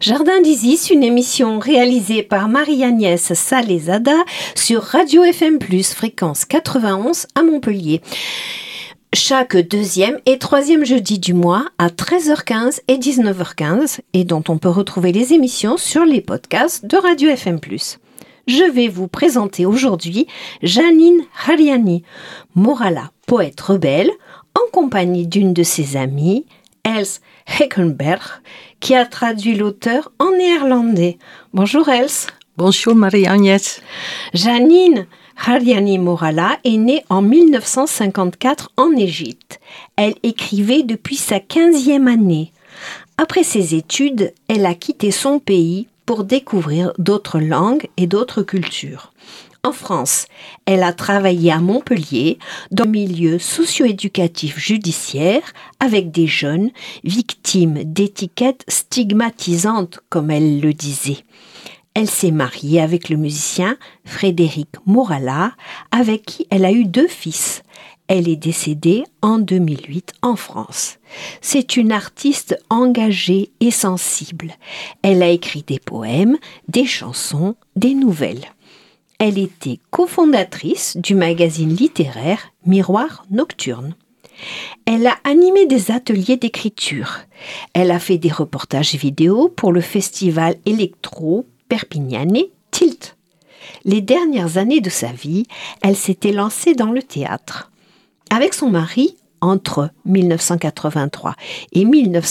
Jardin d'Isis, une émission réalisée par Marie-Agnès Salezada sur Radio FM+, fréquence 91 à Montpellier. Chaque deuxième et troisième jeudi du mois à 13h15 et 19h15 et dont on peut retrouver les émissions sur les podcasts de Radio FM+. Je vais vous présenter aujourd'hui Janine Harjani Morala, poète rebelle, en compagnie d'une de ses amies, Els Heckenberg, qui a traduit l'auteur en néerlandais. Bonjour Els. Bonjour Marie-Agnès. Janine Harjani Morala est née en 1954 en Égypte. Elle écrivait depuis sa 15e année. Après ses études, elle a quitté son pays pour découvrir d'autres langues et d'autres cultures. En France, elle a travaillé à Montpellier dans le milieu socio-éducatif judiciaire avec des jeunes victimes d'étiquettes stigmatisantes, comme elle le disait. Elle s'est mariée avec le musicien Frédéric Morala, avec qui elle a eu 2 fils. Elle est décédée en 2008 en France. C'est une artiste engagée et sensible. Elle a écrit des poèmes, des chansons, des nouvelles. Elle était cofondatrice du magazine littéraire Miroir Nocturne. Elle a animé des ateliers d'écriture. Elle a fait des reportages vidéo pour le festival électro perpignanais Tilt. Les dernières années de sa vie, elle s'était lancée dans le théâtre. Avec son mari, entre 1983 et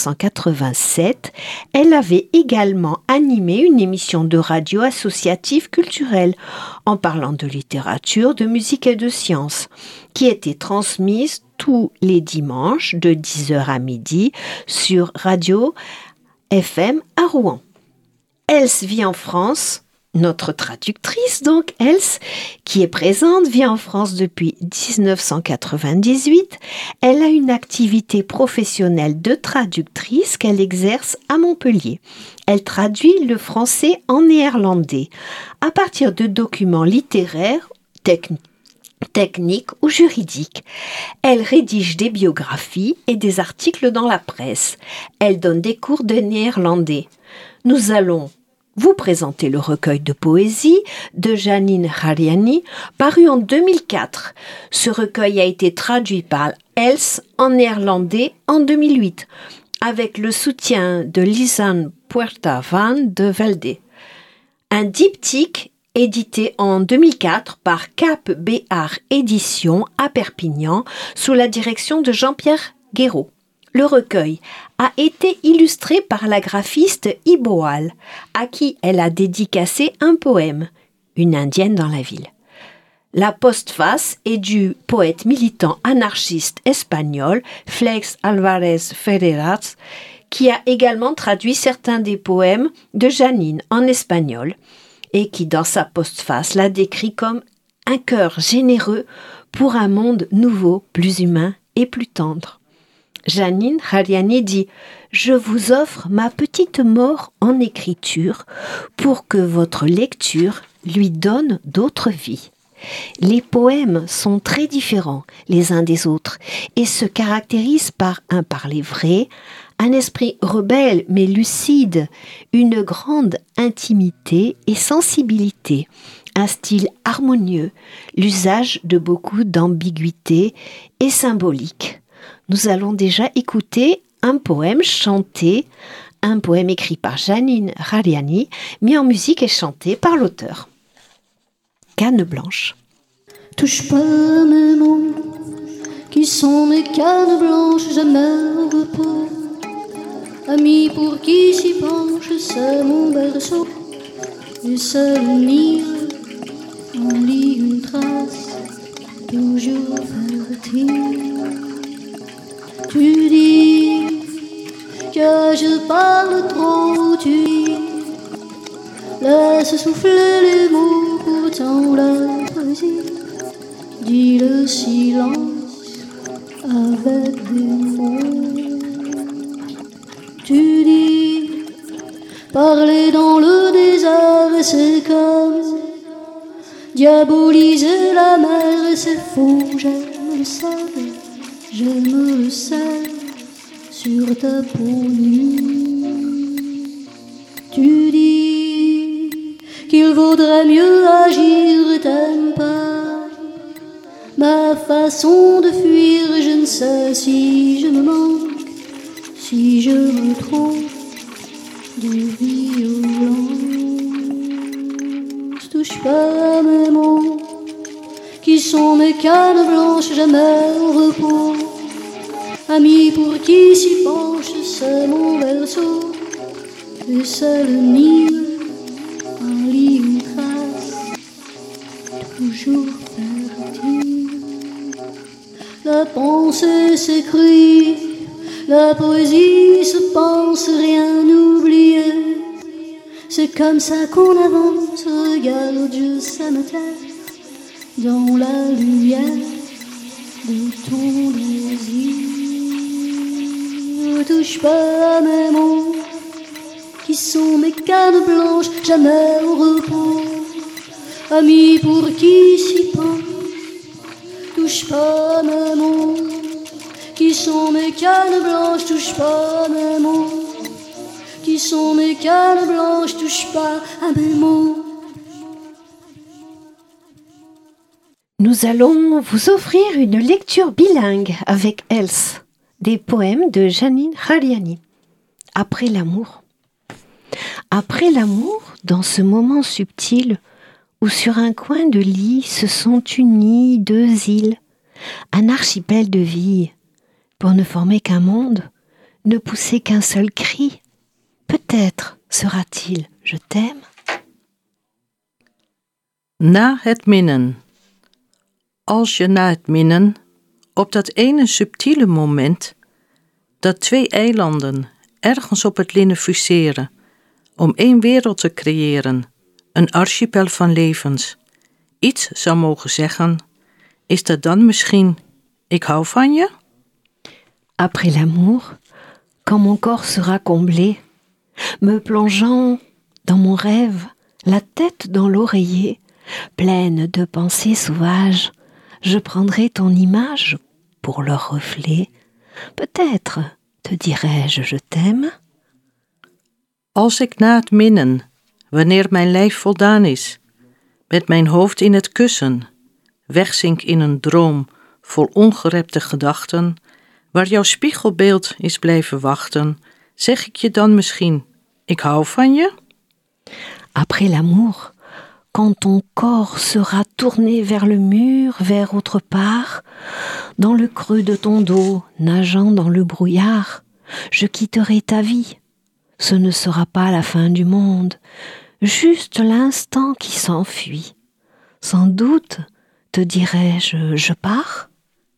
1987, elle avait également animé une émission de radio associative culturelle en parlant de littérature, de musique et de sciences, qui était transmise tous les dimanches de 10h à midi sur Radio FM à Rouen. Els vit en France. Notre traductrice, donc, Els, qui est présente, vit en France depuis 1998. Elle a une activité professionnelle de traductrice qu'elle exerce à Montpellier. Elle traduit le français en néerlandais à partir de documents littéraires, techniques ou juridiques. Elle rédige des biographies et des articles dans la presse. Elle donne des cours de néerlandais. Nous allons vous présenter le recueil de poésie de Janine Harjani, paru en 2004. Ce recueil a été traduit par Els en néerlandais en 2008, avec le soutien de Lisanne Puerta van de Velde. Un diptyque édité en 2004 par Cap Béar Éditions à Perpignan, sous la direction de Jean-Pierre Guéraud. Le recueil a été illustré par la graphiste Iboal, à qui elle a dédicacé un poème, Une indienne dans la ville. La postface est du poète militant anarchiste espagnol Félix Álvarez Ferreras, qui a également traduit certains des poèmes de Janine en espagnol et qui, dans sa postface, la décrit comme un cœur généreux pour un monde nouveau, plus humain et plus tendre. Janine Harjani dit « Je vous offre ma petite mort en écriture pour que votre lecture lui donne d'autres vies. Les poèmes sont très différents les uns des autres et se caractérisent par un parler vrai, un esprit rebelle mais lucide, une grande intimité et sensibilité, un style harmonieux, l'usage de beaucoup d'ambiguïté et symbolique. » Nous allons déjà écouter un poème chanté, un poème écrit par Janine Harjani, mis en musique et chanté par l'auteur. Canne blanche. Touche pas mes mots, qui sont mes cannes blanches, je meurs pas. Ami pour qui s'y penche, c'est mon berceau, et seul nid en lit une trace, toujours fertile. Tu dis que je parle trop, tu dis, laisse souffler les mots, pourtant la poésie dit le silence avec des mots. Tu dis, parler dans le désert, c'est comme diaboliser la mer, c'est faux, j'aime le savais. J'aime le sel sur ta peau nue. Tu dis qu'il vaudrait mieux agir, je t'aime pas. Ma façon de fuir, je ne sais si je me manque, si je me trompe de violence. Touche pas mes mots, qui sont mes cannes blanches, jamais au repos. Ami pour qui s'y penche, c'est mon berceau, et c'est le nid, un lit, une trace, toujours fertile. La pensée s'écrit, la poésie se pense, rien oublier. C'est comme ça qu'on avance, regarde Dieu, ça me terre, dans la lumière de ton désir. Ne touche pas à mes mots, qui sont mes cannes blanches, jamais au repos. Ami pour qui s'y pense, touche pas à mes mots, qui sont mes cannes blanches, touche pas à mes mots, qui sont mes cannes blanches, touche pas à mes mots. Nous allons vous offrir une lecture bilingue avec Else, des poèmes de Janine Harjani. Après l'amour. Après l'amour, dans ce moment subtil où sur un coin de lit se sont unies deux îles, un archipel de vie, pour ne former qu'un monde, ne pousser qu'un seul cri. Peut-être sera-t-il « Je t'aime ». Na het minnen. Als je na het minnen, op dat ene subtiele moment, dat twee eilanden ergens op het linnen fuseren, om één wereld te creëren, een archipel van levens, iets zou mogen zeggen, is dat dan misschien, ik hou van je? Après l'amour, quand mon corps sera comblé, me plongeant dans mon rêve, la tête dans l'oreiller, pleine de pensées sauvages, je prendrai ton image pour leur reflet. Peut-être te dirai-je je t'aime. Als ik na het minnen, wanneer mijn lijf voldaan is, met mijn hoofd in het kussen, wegzink in een droom vol ongerepte gedachten, waar jouw spiegelbeeld is blijven wachten, zeg ik je dan misschien, ik hou van je? Après l'amour, quand ton corps sera tourné vers le mur, vers autre part, dans le creux de ton dos, nageant dans le brouillard, je quitterai ta vie. Ce ne sera pas la fin du monde, juste l'instant qui s'enfuit. Sans doute te dirai-je, je pars.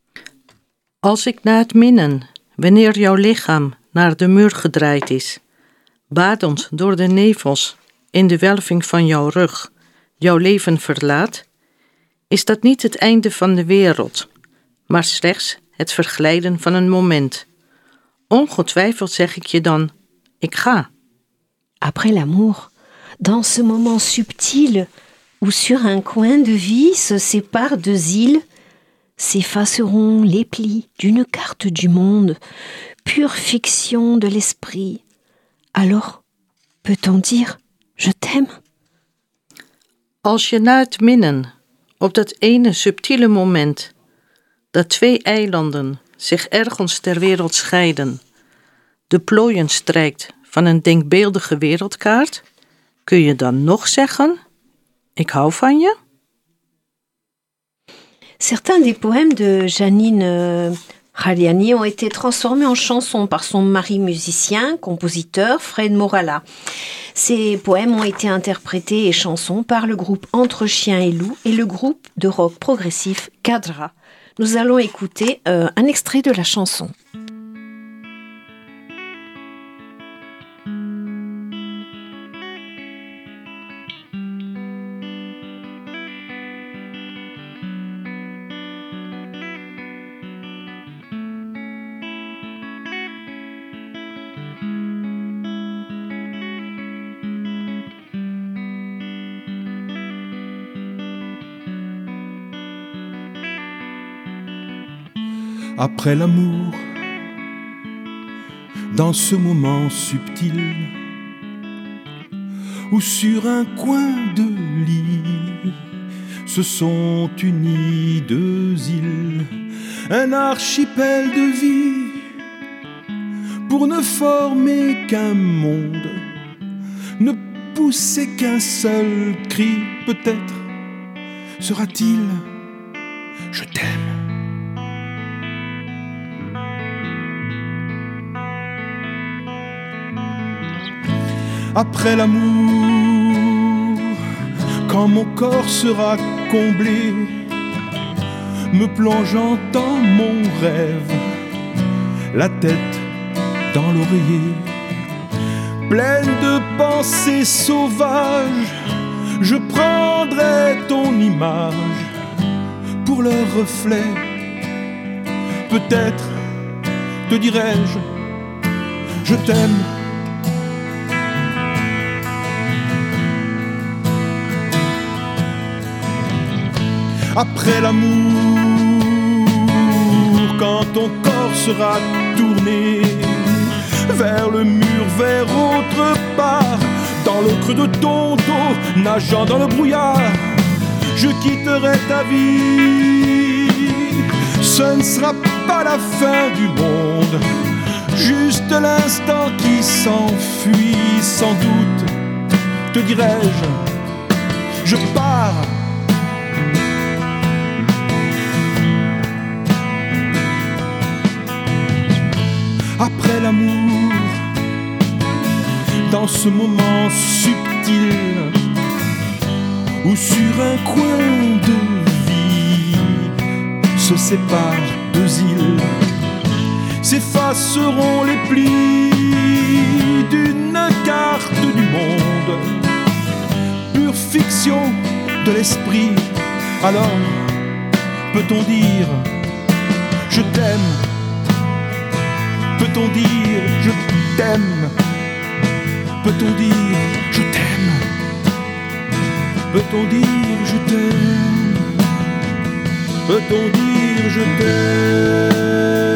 Als ik na het minnen, wanneer jouw lichaam naar de muur gedraaid is, badend door de nevels in de welving van jouw rug, jouw leven verlaat, is dat niet het einde van de wereld, maar slechts het verglijden van een moment. Ongetwijfeld zeg ik je dan, ik ga. Après l'amour, dans ce moment subtil où sur un coin de vie se séparent deux îles, s'effaceront les plis d'une carte du monde, pure fiction de l'esprit. Alors, peut-on dire « je t'aime » ? Als je na het minnen, op dat ene subtiele moment, dat twee eilanden zich ergens ter wereld scheiden, de plooien strijkt van een denkbeeldige wereldkaart, kun je dan nog zeggen, ik hou van je? Certains des poèmes de Janine Harjani ont été transformés en chansons par son mari musicien, compositeur Fred Morala. Ces poèmes ont été interprétés et chansons par le groupe Entre Chiens et Loups et le groupe de rock progressif Kadra. Nous allons écouter un extrait de la chanson. Après l'amour, dans ce moment subtil ou sur un coin de lit se sont unies deux îles, un archipel de vie, pour ne former qu'un monde, ne pousser qu'un seul cri. Peut-être sera-t-il « Je t'aime ». Après l'amour, quand mon corps sera comblé, me plongeant dans mon rêve, la tête dans l'oreiller, pleine de pensées sauvages, je prendrai ton image pour leur reflet. Peut-être te dirai-je, je t'aime. Après l'amour, quand ton corps sera tourné vers le mur, vers autre part, dans le creux de ton dos, nageant dans le brouillard, je quitterai ta vie. Ce ne sera pas la fin du monde, juste l'instant qui s'enfuit. Sans doute te dirai-je, je pars. Après l'amour, dans ce moment subtil où sur un coin de vie se séparent deux îles, s'effaceront les plis d'une carte du monde, pure fiction de l'esprit. Alors peut-on dire je t'aime? Peut-on dire je t'aime? Peut-on dire je t'aime? Peut-on dire je t'aime? Peut-on dire je t'aime?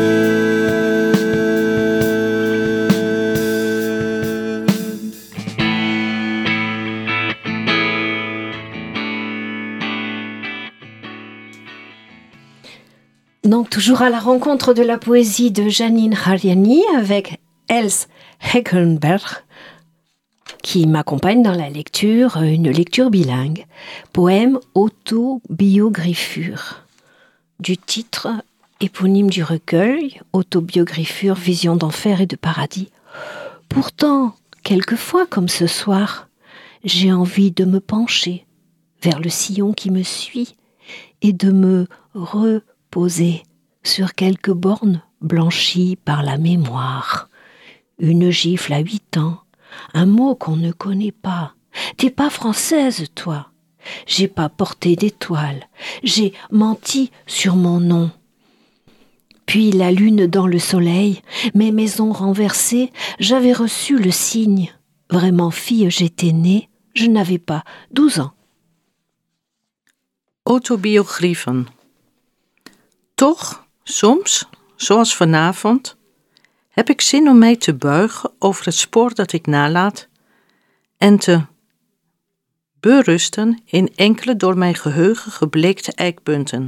Donc, toujours à la rencontre de la poésie de Janine Harjani avec Els Heckenberg, qui m'accompagne dans la lecture, une lecture bilingue, poème Autobiogrifure, du titre éponyme du recueil, Autobiogrifure, vision d'enfer et de paradis. Pourtant, quelquefois, comme ce soir, j'ai envie de me pencher vers le sillon qui me suit et de me reposer sur quelques bornes blanchies par la mémoire. Une gifle à 8 ans, un mot qu'on ne connaît pas. T'es pas française, toi. J'ai pas porté d'étoiles. J'ai menti sur mon nom. Puis la lune dans le soleil, mes maisons renversées, j'avais reçu le signe. Vraiment fille, j'étais née, je n'avais pas 12 ans. Autobiogrieven. Toch, soms, zoals vanavond, heb ik zin om mij te buigen over het spoor dat ik nalaat en te berusten in enkele door mijn geheugen gebleekte eikpunten.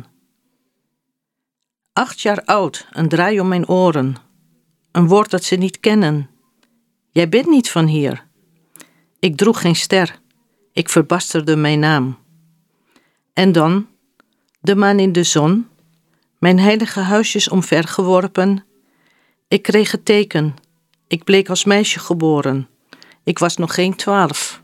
8 jaar oud, een draai om mijn oren, een woord dat ze niet kennen. Jij bent niet van hier. Ik droeg geen ster, ik verbasterde mijn naam. En dan, de maan in de zon, mijn heilige huisjes omvergeworpen. Ik kreeg het teken, ik bleek als meisje geboren. Ik was nog geen 12.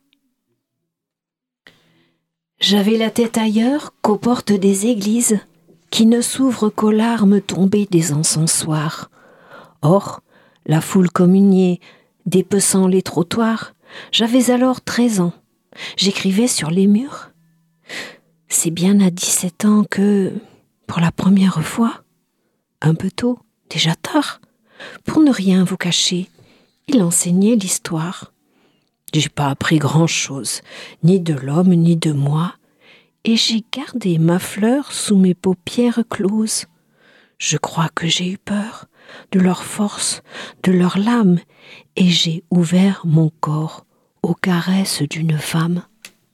J'avais la tête ailleurs qu'aux portes des églises, qui ne s'ouvrent qu'aux larmes tombées des encensoirs. Or, la foule communiait, dépeçant les trottoirs. J'avais alors 13 ans. J'écrivais sur les murs. C'est bien à 17 ans que, pour la première fois, un peu tôt, déjà tard, pour ne rien vous cacher, il enseignait l'histoire. J'ai pas appris grand-chose, ni de l'homme, ni de moi, et j'ai gardé ma fleur sous mes paupières closes. Je crois que j'ai eu peur de leur force, de leur lame, et j'ai ouvert mon corps aux caresses d'une femme.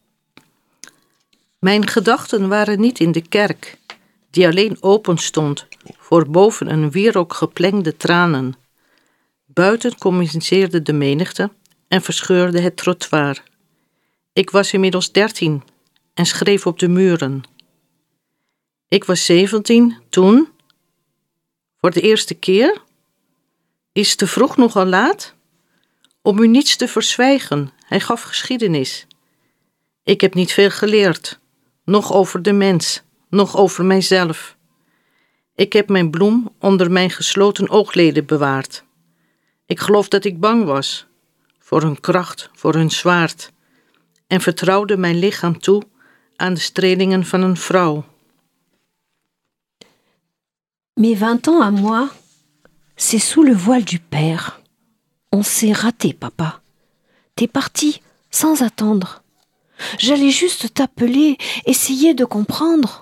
Mijn gedachten waren niet in de kerk, die alleen open stond voor boven een wierook geplengde tranen. Buiten communiceerde de menigte en verscheurde het trottoir. Ik was inmiddels 13 en schreef op de muren. Ik was 17 toen, voor de eerste keer. Is het te vroeg nogal laat? Om u niets te verzwijgen, hij gaf geschiedenis. Ik heb niet veel geleerd, nog over de mens, nog over mijzelf. Ik heb mijn bloem onder mijn gesloten oogleden bewaard. Ik geloof dat ik bang was, voor hun kracht, voor hun zwaard, en vertrouwde mijn lichaam toe aan de strelingen van een vrouw. Mes 20 ans à moi, c'est sous le voile du père. On s'est raté, papa. T'es parti, sans attendre. J'allais juste t'appeler, essayer de comprendre.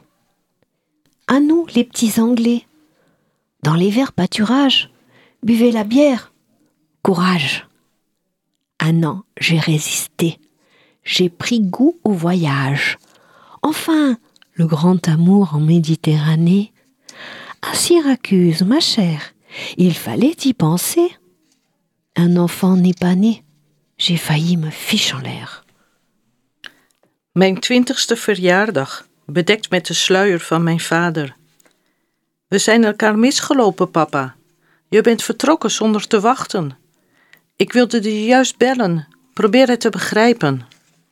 À nous, les petits Anglais. Dans les verts pâturages, buvez la bière. Courage. 1 an, j'ai résisté. J'ai pris goût au voyage. Enfin, le grand amour en Méditerranée. À Syracuse, ma chère, il fallait y penser. Un enfant n'est pas né. J'ai failli me fiche en l'air. Mijn 20ste verjaardag, bedekt met de sluier van mijn vader. We zijn elkaar misgelopen, papa. Je bent vertrokken zonder te wachten. Ik wilde je juist bellen. Probeer het te begrijpen.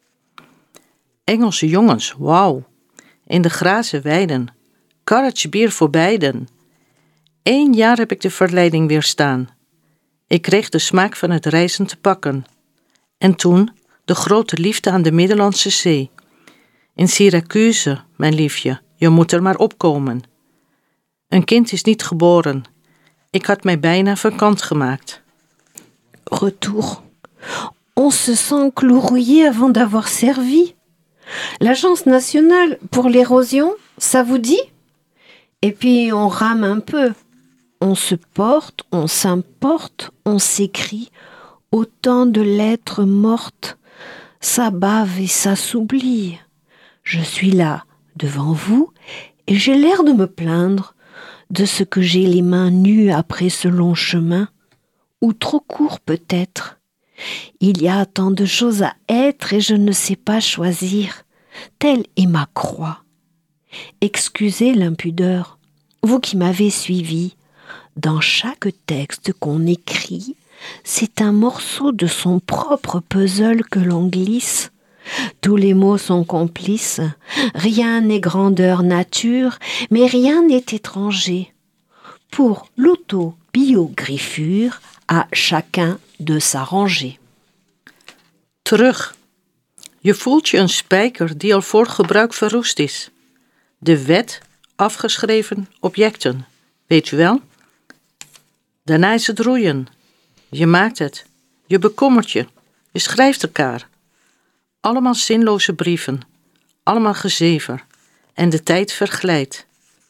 Engelse jongens, wauw. In de grazen weiden. Karretje bier voor beiden. 1 jaar heb ik de verleiding weerstaan. Ik kreeg de smaak van het reizen te pakken. En toen de grote liefde aan de Middellandse Zee. In Syracuse, mijn liefje, je moet er maar opkomen. Een kind is niet geboren. Ik had mij bijna vakant gemaakt. Retour. On se sent clourouillé avant d'avoir servi. L'Agence nationale pour l'érosion, ça vous dit? Et puis on rame un peu. On se porte, on s'importe, on s'écrit. Autant de lettres mortes. Ça bave et ça s'oublie. Je suis là, devant vous, et j'ai l'air de me plaindre de ce que j'ai les mains nues après ce long chemin, ou trop court peut-être. Il y a tant de choses à être et je ne sais pas choisir. Telle est ma croix. Excusez l'impudeur, vous qui m'avez suivi. Dans chaque texte qu'on écrit, c'est un morceau de son propre puzzle que l'on glisse. Tous les mots sont complices, rien n'est grandeur nature, mais rien n'est étranger. Pour l'auto-biogriffure, à chacun de s'arranger. Terug. Je voelt je een spijker die al voor gebruik verroest is. De wet, afgeschreven objecten, weet u wel? Daarna is het roeien. Je maakt het. Je bekommert je. Je schrijft elkaar. Allemaal zinloze brieven. Allemaal gezever. En de tijd verglijdt.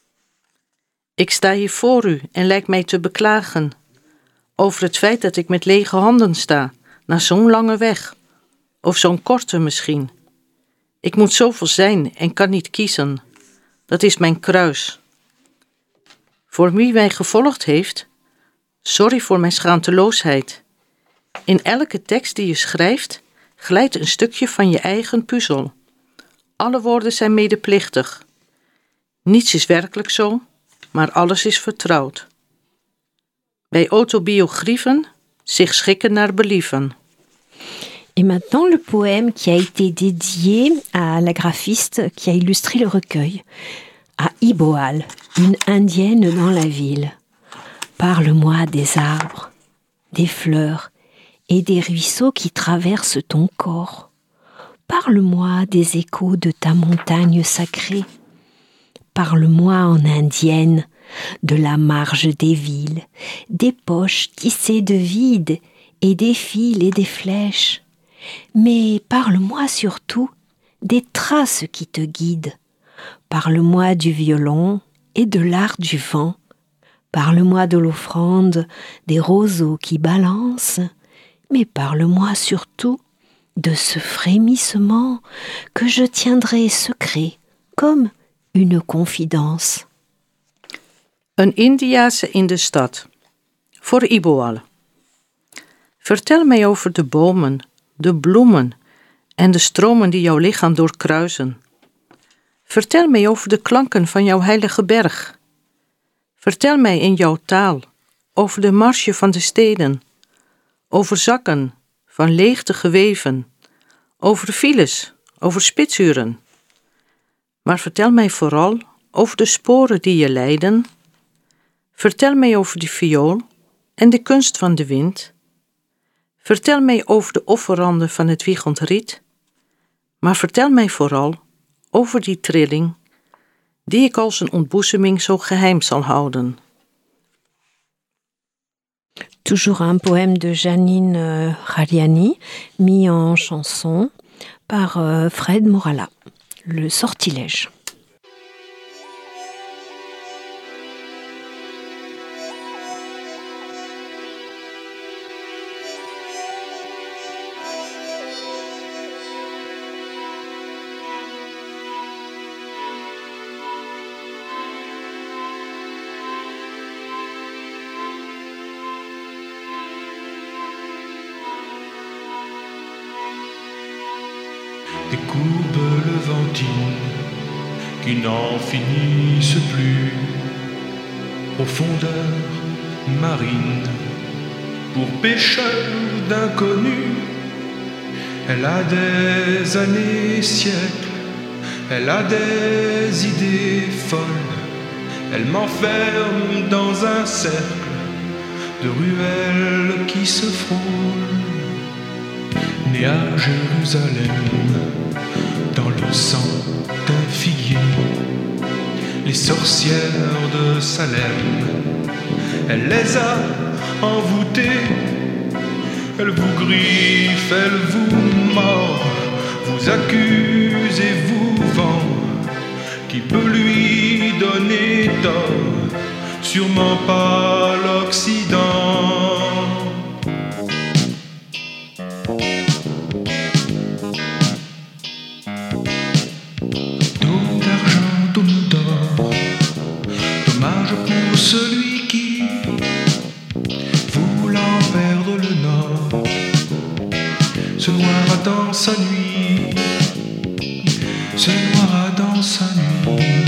Ik sta hier voor u en lijk mij te beklagen. Over het feit dat ik met lege handen sta. Na zo'n lange weg. Of zo'n korte misschien. Ik moet zoveel zijn en kan niet kiezen. Dat is mijn kruis. Voor wie mij gevolgd heeft, sorry voor mijn schaamteloosheid. In elke tekst die je schrijft, glijdt een stukje van je eigen puzzel. Alle woorden zijn medeplichtig. Niets is werkelijk zo, maar alles is vertrouwd. Bij autobiogrieven zich schikken naar believen. Et maintenant, le poème qui a été dédié à la graphiste qui a illustré le recueil, à Iboal, une indienne dans la ville. Parle-moi des arbres, des fleurs et des ruisseaux qui traversent ton corps. Parle-moi des échos de ta montagne sacrée. Parle-moi en indienne de la marge des villes, des poches tissées de vide et des fils et des flèches. Mais parle-moi surtout des traces qui te guident. Parle-moi du violon et de l'art du vent. Parle-moi de l'offrande des roseaux qui balancent. Mais parle-moi surtout de ce frémissement que je tiendrai secret, comme une confidence. Een Indiase in de stad. Voor Iboal. Vertel mij over de bomen, de bloemen en de stromen die jouw lichaam doorkruisen. Vertel mij over de klanken van jouw heilige berg. Vertel mij in jouw taal over de marsje van de steden, over zakken van leegte weven, over files, over spitsuren. Maar vertel mij vooral over de sporen die je leiden. Vertel mij over de viool en de kunst van de wind. Vertel mij over de offeranden van het wiegend riet. Maar vertel mij vooral over die trilling, die ik als een ontboezeming zo geheim zal houden. Toujours un poème de Janine Khariani, mis en chanson par Fred Morala, Le Sortilège. Des courbes levantines qui n'en finissent plus, profondeur marine, pour pêcheurs d'inconnus. Elle a des années, siècles, elle a des idées folles, elle m'enferme dans un cercle de ruelles qui se frôlent. Née à Jérusalem, dans le sang d'un figuier, les sorcières de Salem, elle les a envoûtées. Elle vous griffe, elle vous mord, vous accuse et vous vend. Qui peut lui donner tort? Sûrement pas l'Occident. Pour celui qui, voulant perdre le nord, se noiera dans sa nuit, se noiera dans sa nuit.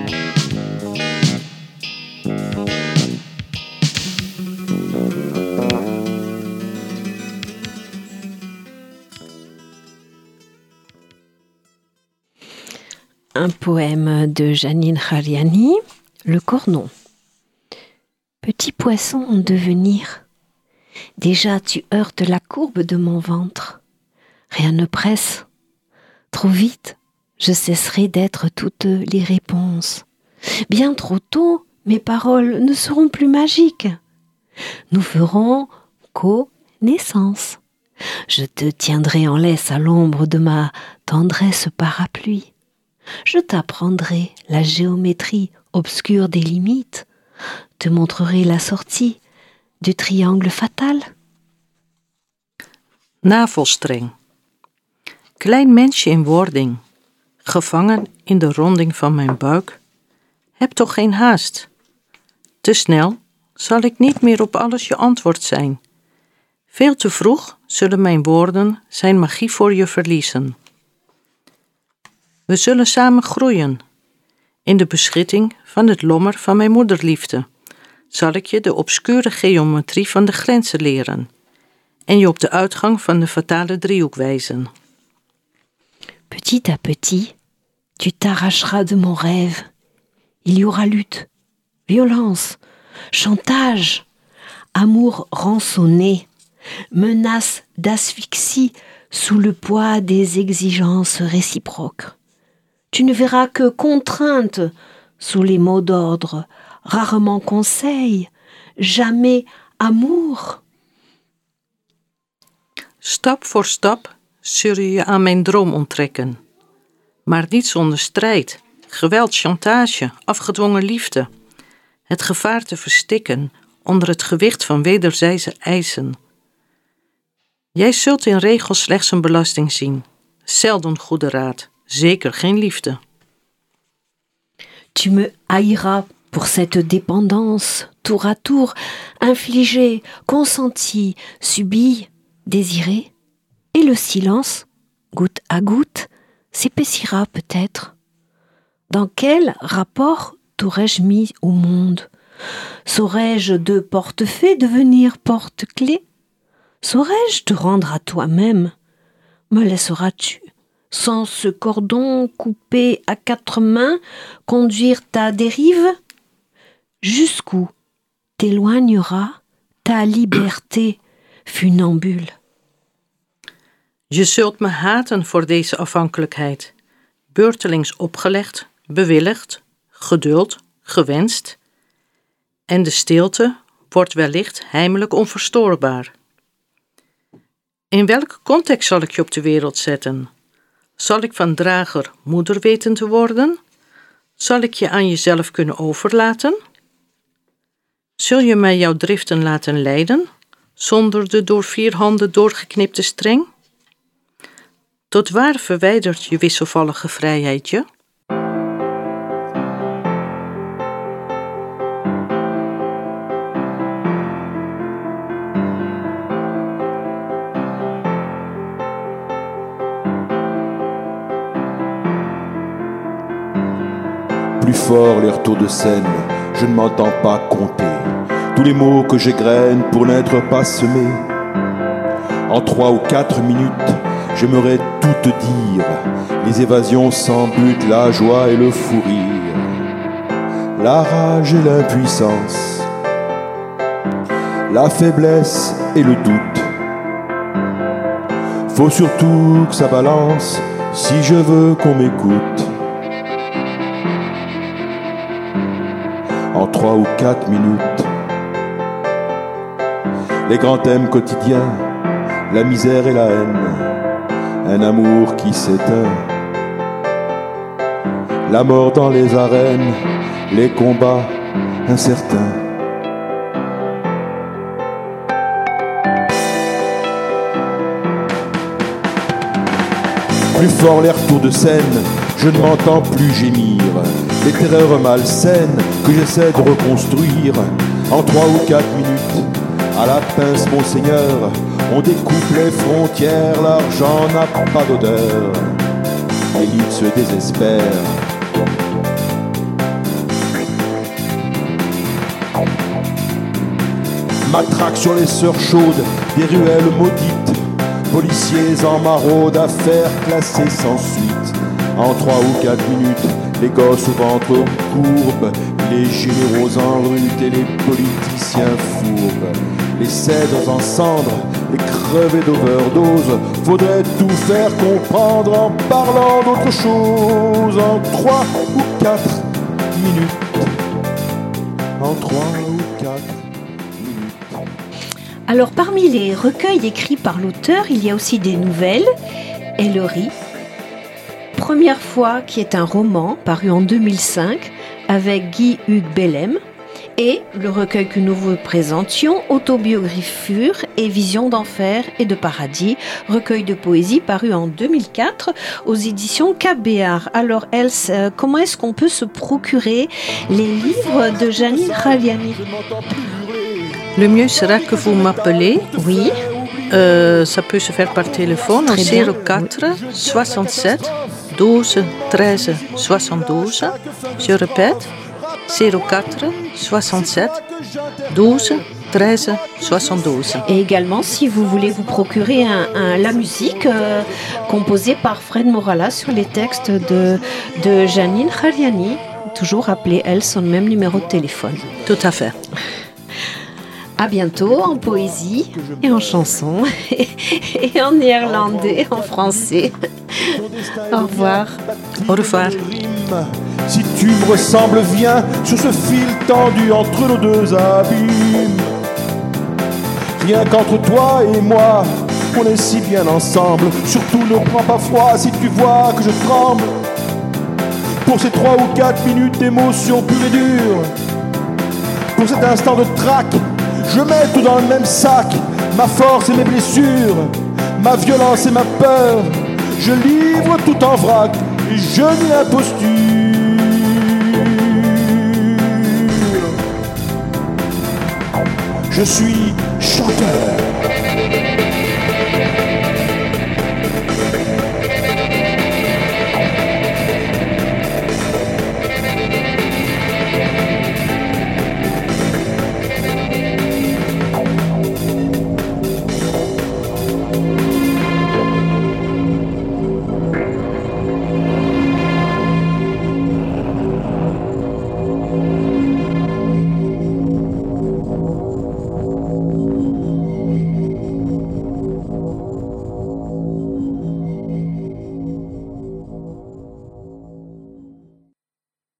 Un poème de Janine Khariani, Le Cornon. Petit poisson en devenir, déjà tu heurtes la courbe de mon ventre. Rien ne presse. Trop vite, je cesserai d'être toutes les réponses. Bien trop tôt, mes paroles ne seront plus magiques. Nous ferons connaissance. Je te tiendrai en laisse à l'ombre de ma tendresse parapluie. Je t'apprendrai la géométrie obscure des limites, te montrerai la sortie du triangle fatal. Navelstreng. Klein mensje in wording, gevangen in de ronding van mijn buik. Heb toch geen haast. Te snel zal ik niet meer op alles je antwoord zijn. Veel te vroeg zullen mijn woorden zijn magie voor je verliezen. We zullen samen groeien. In de beschutting van het lommer van mijn moederliefde zal ik je de obscure geometrie van de grenzen leren en je op de uitgang van de fatale driehoek wijzen. Petit à petit, tu t'arracheras de mon rêve. Il y aura lutte, violence, chantage, amour rançonné, menace d'asphyxie sous le poids des exigences réciproques. Tu ne verras que contrainte sous les mots d'ordre, rarement conseil, jamais amour. Stap voor stap zul je je aan mijn droom onttrekken. Maar niet zonder strijd, geweld, chantage, afgedwongen liefde. Het gevaar te verstikken onder het gewicht van wederzijdse eisen. Jij zult in regel slechts een belasting zien. Zelden goede raad, zeker geen liefde. Tu me haïras pour cette dépendance, tour à tour, infligée, consentie, subie, désirée. Et le silence, goutte à goutte, s'épaissira peut-être. Dans quel rapport t'aurais-je mis au monde? Saurais-je de porte-fée devenir porte-clé? Saurais-je te rendre à toi-même? Me laisseras-tu, sans ce cordon coupé à 4 mains, conduire ta dérive? Jusqu'où t'éloignera ta liberté funambule? Je zult me haten voor deze afhankelijkheid. Beurtelings opgelegd, bewilligd, geduld, gewenst. En de stilte wordt wellicht heimelijk onverstoorbaar. In welke context zal ik je op de wereld zetten? Zal ik van drager moeder weten te worden? Zal ik je aan jezelf kunnen overlaten? Zul je mij jouw driften laten leiden, zonder de door 4 handen doorgeknipte streng? Tot waar verwijdert je wisselvallige vrijheid je? Plus fort les retours de scène, je ne m'entends pas compter tous les mots que j'égrène pour n'être pas semé. En 3 ou 4 minutes, j'aimerais tout te dire, les évasions sans but, la joie et le fou rire, la rage et l'impuissance, la faiblesse et le doute. Faut surtout que ça balance si je veux qu'on m'écoute. En 3 ou 4 minutes, les grands thèmes quotidiens, la misère et la haine, un amour qui s'éteint, la mort dans les arènes, les combats incertains. Plus fort les retours de scène, je ne m'entends plus gémir, les terreurs malsaines que j'essaie de reconstruire. En 3 ou 4 minutes, à la pince monseigneur, on découpe les frontières, l'argent n'a pas d'odeur, l'élite se désespère. Matraque sur les sœurs chaudes, des ruelles maudites, policiers en maraude, affaires classées sans suite. En 3 ou 4 minutes, les gosses au ventre courbe, les généraux en rute et les politiciens fourbes, les cèdres en cendres, les crevés d'overdose. Faudrait tout faire comprendre en parlant d'autre chose. En 3 ou 4 minutes. En 3 ou 4 minutes. Alors parmi les recueils écrits par l'auteur, il y a aussi des nouvelles, Ellery, Première fois, qui est un roman paru en 2005 avec Guy-Hugues Bellem, et le recueil que nous vous présentions, Autobiographie et Visions d'enfer et de paradis, recueil de poésie paru en 2004 aux éditions Cabéar. Alors Else, comment est-ce qu'on peut se procurer les livres de Janine Khaliani? Le mieux sera que vous m'appelez. Oui. Ça peut se faire par téléphone au 04 67 12 13 72. Je répète, 04 67 12 13 72. Et également, si vous voulez vous procurer la musique composée par Fred Morala sur les textes de Janine Khaliani, toujours appelez elle son même numéro de téléphone. Tout à fait. À bientôt en poésie et en chanson et en néerlandais, en français. Au revoir. Au revoir. Si tu me ressembles, viens sur ce fil tendu entre nos 2 abîmes. Rien qu'entre toi et moi, on est si bien ensemble. Surtout ne prends pas froid si tu vois que je tremble. Pour ces 3 ou 4 minutes d'émotion pure et dure, pour cet instant de trac, je mets tout dans le même sac, ma force et mes blessures. ma violence et ma peur, je livre tout en vrac et je nie l'imposture. Je suis chanteur.